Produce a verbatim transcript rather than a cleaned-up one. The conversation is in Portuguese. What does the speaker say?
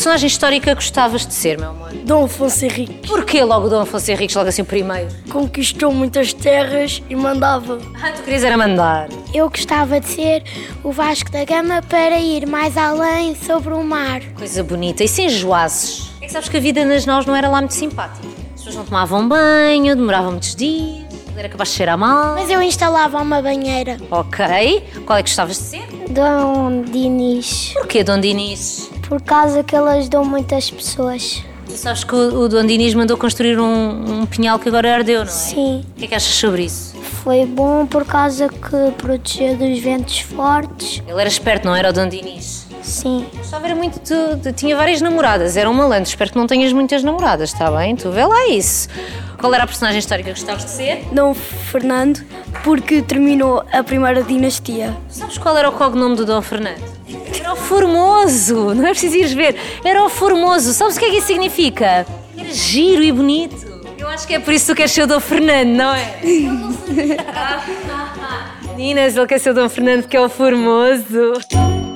personagem histórica gostavas de ser, meu amor? Dom Afonso Henriques. Porquê logo Dom Afonso Henriques, logo assim o primeiro? Conquistou muitas terras e mandava. Ah, tu querias era mandar. Eu gostava de ser o Vasco da Gama para ir mais além sobre o mar. Coisa bonita. E sem enjoasses? É que sabes que a vida nas naus não era lá muito simpática. As pessoas não tomavam banho, demoravam muitos dias, era capaz de cheirar mal. Mas eu instalava uma banheira. Ok. Qual é que gostavas de ser? Dom Dinis. Porquê Dom Dinis? Por causa que ele ajudou muitas pessoas. Tu sabes que o, o Dom Dinis mandou construir um, um pinhal que agora ardeu, não é? Sim. O que é que achas sobre isso? Foi bom por causa que protegeu dos ventos fortes. Ele era esperto, não era o Dom Dinis? Sim. Gostava era muito de, de, tinha várias namoradas, era um malandro. Espero que não tenhas muitas namoradas, está bem? Tu vê lá isso. Qual era a personagem histórica que gostavas de ser? Dom Fernando, porque terminou a primeira dinastia. Sabes qual era o cognome do Dom Fernando? Era o Formoso, não é preciso ires ver. Era o Formoso, sabes o que é que isso significa? Era giro e bonito. Eu acho que é por isso que tu queres ser o Dom Fernando, não é? Meninas, ele quer ser o Dom Fernando porque é o Formoso.